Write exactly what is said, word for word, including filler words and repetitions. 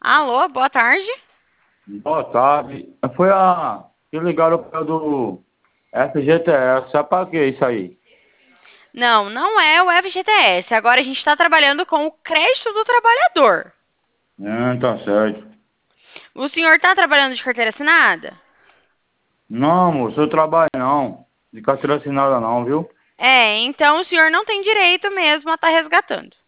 Alô, boa tarde. Boa tarde. Foi a que ligaram para do F G T S. É pra que isso aí? Não, não é o F G T S. Agora a gente está trabalhando com o crédito do trabalhador. Não, tá certo. O senhor está trabalhando de carteira assinada? Não, moço, eu trabalho não. De carteira assinada não, viu? É, então o senhor não tem direito mesmo a estar resgatando.